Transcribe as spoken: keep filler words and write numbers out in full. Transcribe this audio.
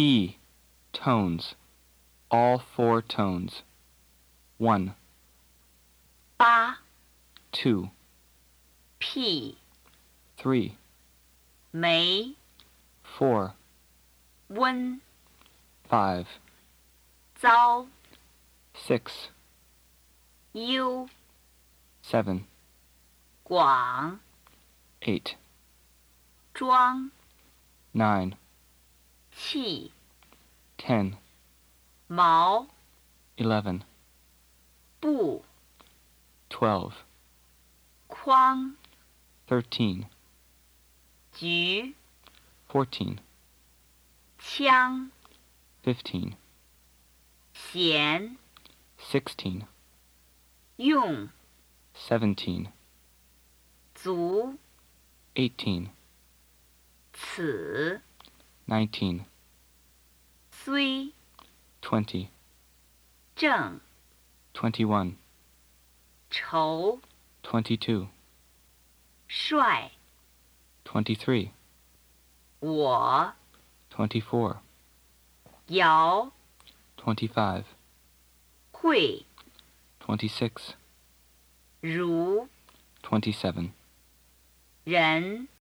E. Tones. All four tones. One. 八 Two. P Three. 没 Four. 温 Five. 糟 Six. 优 Seven. 广 Eight. 庄 Nine. 气 Ten. 毛 Eleven. 布 Twelve. 框 Thirteen. 局 Fourteen. 枪 Fifteen. 弦 Sixteen. 用 Seventeen. 足 Eighteen. 此 Nineteen. 虽 Twenty. 正 Twenty-one. 筹 Twenty-two. 帅 Twenty-three. 我 Twenty-four. 摇 Twenty-five. 会 Twenty-six. 如 Twenty-seven. 人